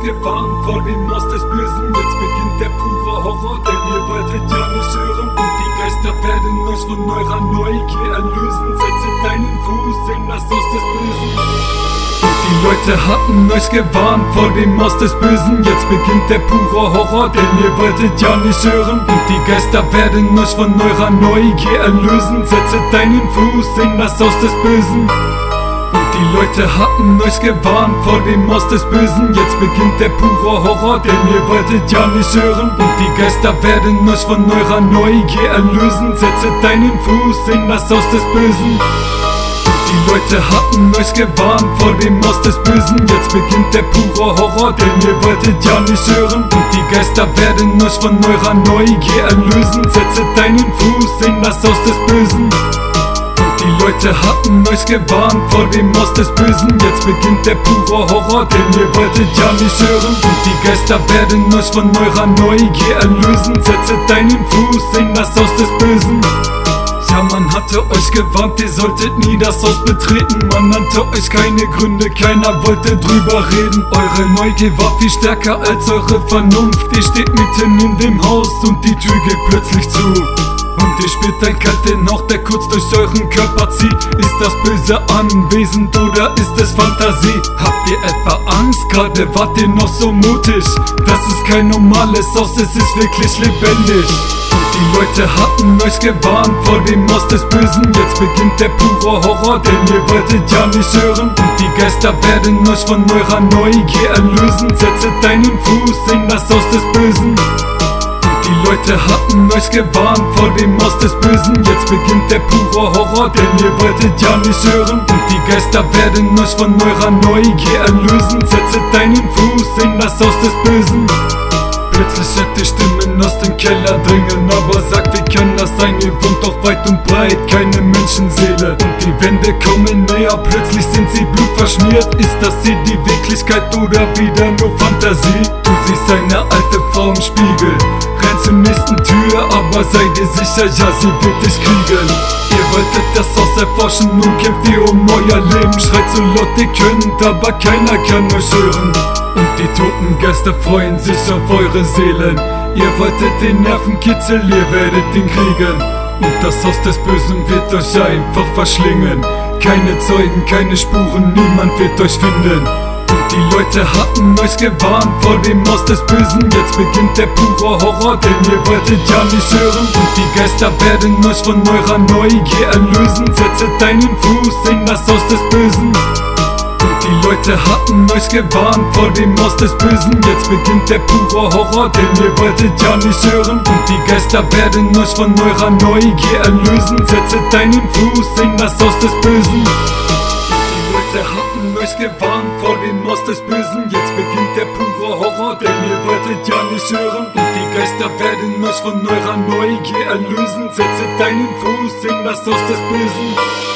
gewarnt vor dem Maß des Bösen. Jetzt beginnt der pure Horror, denn ihr wolltet ja nicht hören. Und die Geister werden euch von eurer Neugier erlösen. Setze deinen Fuß in das Haus des Bösen. Die Leute hatten euch gewarnt vor dem Maß des Bösen. Jetzt beginnt der pure Horror, denn ihr wolltet ja nicht hören. Und die Geister werden euch von eurer Neugier erlösen. Setze deinen Fuß in das Haus des Bösen. Die Leute hatten euch gewarnt vor dem Maß des Bösen. Jetzt beginnt der pure Horror, denn ihr wolltet ja nicht hören. Und die Geister werden euch von eurer Neugier erlösen. Setze deinen Fuß in das Haus des Bösen. Die Leute hatten euch gewarnt vor dem Maß des Bösen. Jetzt beginnt der pure Horror, denn ihr wolltet ja nicht hören. Und die Geister werden euch von eurer Neugier erlösen. Setze deinen Fuß in das Haus des Bösen. Die Leute hatten euch gewarnt vor dem Maß des Bösen. Jetzt beginnt der pure Horror, denn ihr wolltet ja nicht hören. Und die Geister werden euch von eurer Neugier erlösen. Setze deinen Fuß in das Haus des Bösen. Ja, man hatte euch gewarnt, ihr solltet nie das Haus betreten. Man nannte euch keine Gründe, keiner wollte drüber reden. Eure Neugier war viel stärker als eure Vernunft. Ihr steht mitten in dem Haus und die Tür geht plötzlich zu. Und ihr spürt einen kalten Hauch, der kurz durch euren Körper zieht. Ist das böse anwesend oder ist es Fantasie? Habt ihr etwa Angst? Gerade wart ihr noch so mutig. Das ist kein normales Haus, es ist wirklich lebendig. Die Leute hatten euch gewarnt vor dem Maß des Bösen. Jetzt beginnt der pure Horror, denn ihr wolltet ja nicht hören. Und die Geister werden euch von eurer Neugier erlösen. Setze deinen Fuß in das Haus des Bösen. Die Leute hatten euch gewarnt vor dem Maß des Bösen. Jetzt beginnt der pure Horror, denn ihr wolltet ja nicht hören. Und die Geister werden euch von eurer Neugier erlösen. Setze deinen Fuß in das Haus des Bösen. Plötzlich hört ihr Stimmen aus dem Keller dringen, aber sagt, wie kann das sein? Ihr wohnt doch weit und breit, keine Menschenseele. Und die Wände kommen näher, plötzlich sind sie blutverschmiert. Ist das hier die Wirklichkeit oder wieder nur Fantasie? Du siehst eine alte Frau im Spiegel, renn zur nächsten Tür, aber sei dir sicher, ja, sie wird dich kriegen. Ihr wolltet das Haus erforschen, nun kämpft ihr um euer Leben. Schreit so laut ihr könnt, aber keiner kann euch hören. Und die toten Geister freuen sich auf eure Seelen. Ihr wolltet den Nervenkitzel, ihr werdet ihn kriegen. Und das Haus des Bösen wird euch einfach verschlingen. Keine Zeugen, keine Spuren, niemand wird euch finden. Und die Leute hatten euch gewarnt vor dem Maß des Bösen. Jetzt beginnt der pure Horror, denn ihr wolltet ja nicht hören. Und die Geister werden euch von eurer Neugier erlösen. Setze deinen Fuß in das Haus des Bösen. Die Leute hatten euch gewarnt vor dem Maß des Bösen. Jetzt beginnt der pure Horror, denn ihr wolltet ja nicht hören. Und die Geister werden euch von eurer Neugier erlösen. Setze deinen Fuß in das Haus des Bösen. Die Leute hatten euch gewarnt vor dem Maß des Bösen. Jetzt beginnt der pure Horror, denn ihr wolltet ja nicht hören. Und die Geister werden euch von eurer Neugier erlösen. Setze deinen Fuß in das Haus des Bösen.